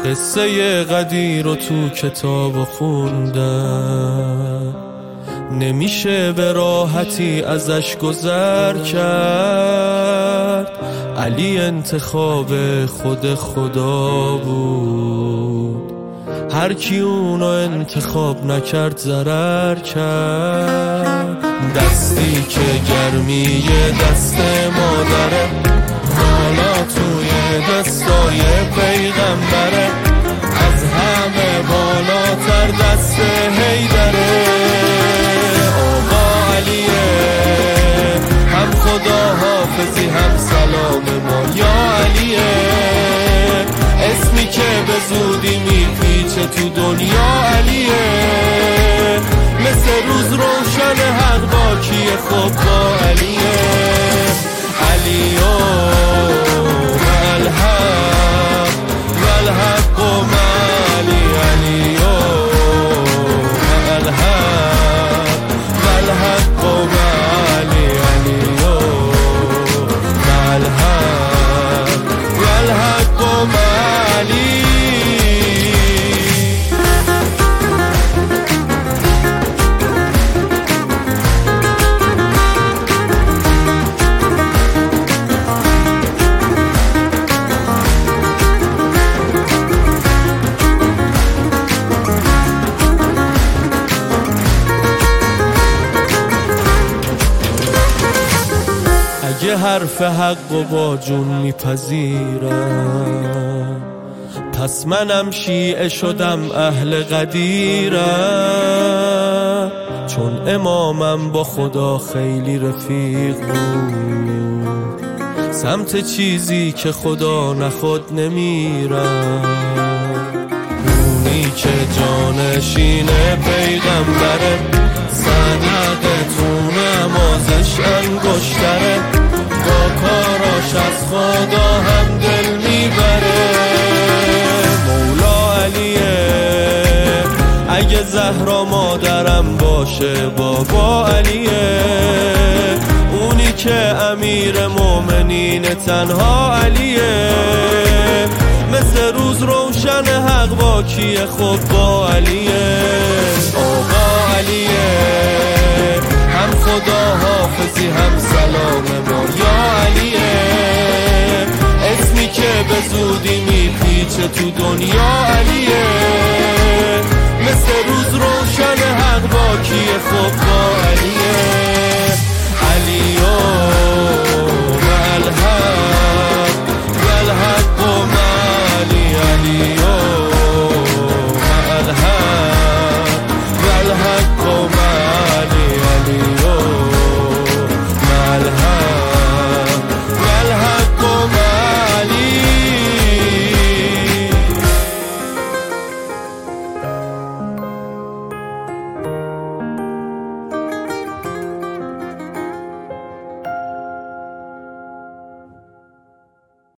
قصه قدیر رو تو کتاب خوندم، نمیشه به راحتی ازش گذر کرد. علی انتخاب خود خدا بود، هر کی اونو انتخاب نکرد ضرر کرد. دستی که گرمی دست مادره، حالا توی دستای پیغمبره، از همه بالاتر دست حیدره. آقا علیه، هم خدا حافظی هم سلام ما یا علیه. اسمی که به زودی میپیچه تو دنیا علیه، مثل روز روشن حق با کیه خب با علیه. علیو الحق و الحق و علی، علیو الحق و الحق و علی، علیو الحق و الحق و علی. اگه حرف حق و با جون میپذیرم، پس منم شیعه شدم اهل قدیرم. چون امامم با خدا خیلی رفیق بود، سمت چیزی که خدا نخود نمیرم. اونی که جانشین پیغمبره، صدقه تو نمازش انگشتره، با کاراش از خدا هم دل میبره. مولا علیه، اگه زهرا مادرم باشه بابا علیه. اونی که امیر مومنین تنها علیه، مثل روز روشن حق با کیه خب با علیه. آقا علیه، هم خدا حافظی هم سلام ما یا علیه. اسمی که به زودی میپیچه تو دنیا علیه، مثل روز روشن حق با کیه خب با علیه.